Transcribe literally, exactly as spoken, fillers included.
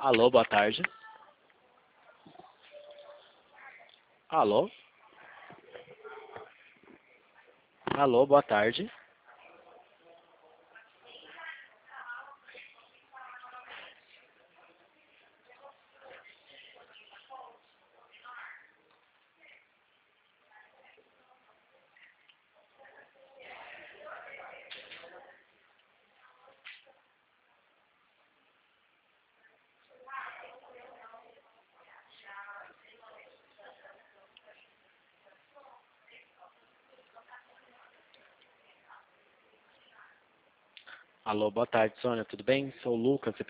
Alô, boa tarde. Alô? Alô, boa tarde. Alô, boa tarde, Sônia, tudo bem? Sou o Lucas,